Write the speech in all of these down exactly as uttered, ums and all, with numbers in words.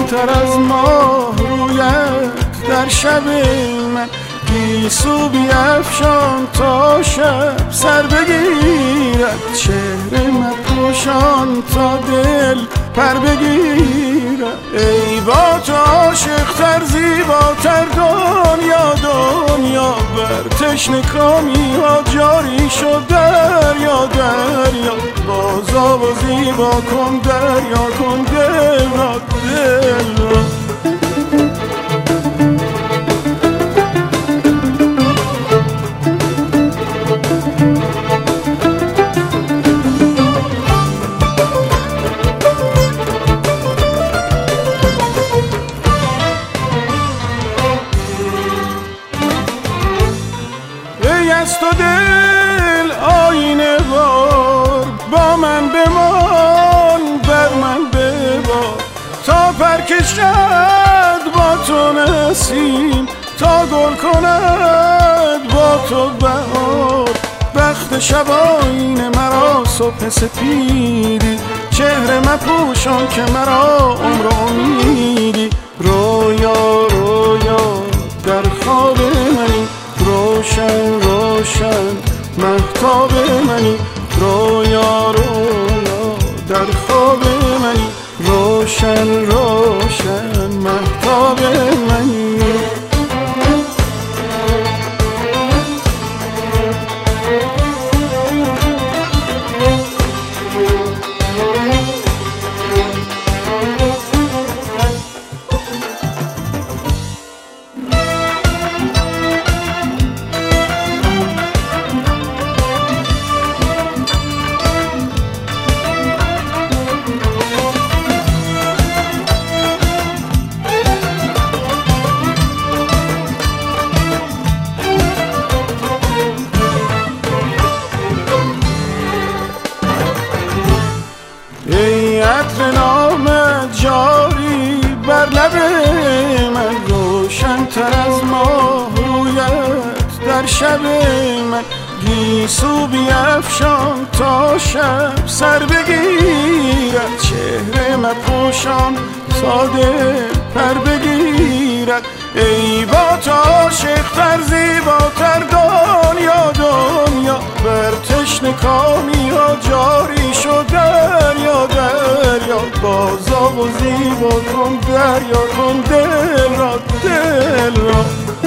روشن‌تر از ماه رویت در شب من گیسو بیفشان تا شب سر بگیرد چهره مپوشان تا دل پر بگیرد ای با تو عاشق تر زیباتر دنیا دنیا بر تشنه کامی ها جاری شد دریا دریا بازا و زیبا کن دریا کن دل را دل را از تو دل آینه وار با من بمان بر من ببار تا پر کشد با تو نسیم تا گل کند با تو بهار بخت شب آینه مرا صبح سپیدی چهره مپوشان که مرا عمر امیدی رویا رویا در خواب منی روشن روشن مهتاب منی رویا رویا در خواب منی روشن روشن مهتاب منی ای عطر نامت جاری بر لب من روشن‌تر از ماه رویت در شب من گیسو بیفشان تا شب سر بگیرد چهره مپوشان تا دل پر بگیرد ای با تو عاشق تر زیباتر دنیا دنیا بر تشنه کامی ها جاری شد دریا دریا بازا و زیبا کن دریا کن دل را دل را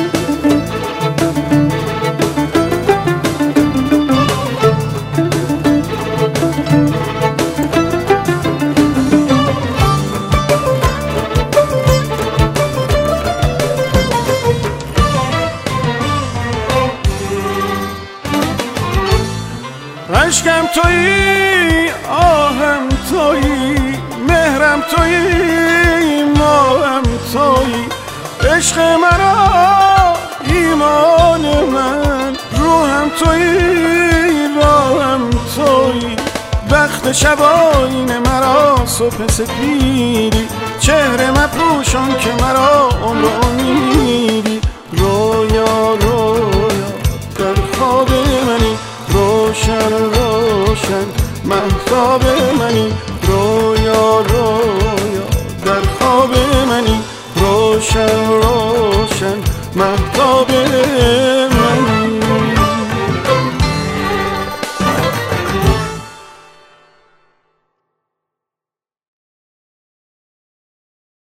عشقم تویی آهم تویی مهرم تویی ماهم تویی عشق مرا ایمان من روحم تویی راهم تویی بخت شب آینه مرا صبح سپیدی چهره مپوشان که مرا عمر امیدی رویا رویا در خواب منی روشن روشن مهتاب منی رویا رویا در خواب منی روشن روشن مهتاب